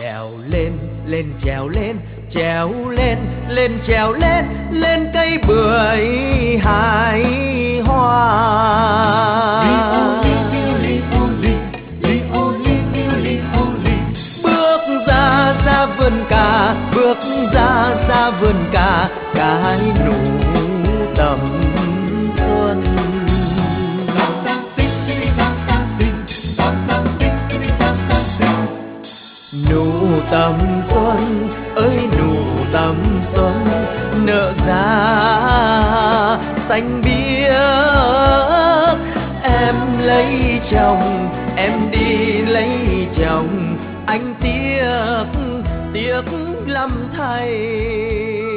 trèo lên lên trèo lên trèo lên lên trèo lên lên cây bưởi hài hoa. Bước ra xa vườn cà, bước ra xa vườn cà, cái nụ tầm xuân. Nụ tầm xuân ơi nụ tầm xuân nở ra xanh biếc. Em lấy chồng em đi lấy chồng, anh tiếc tiếc lắm thay.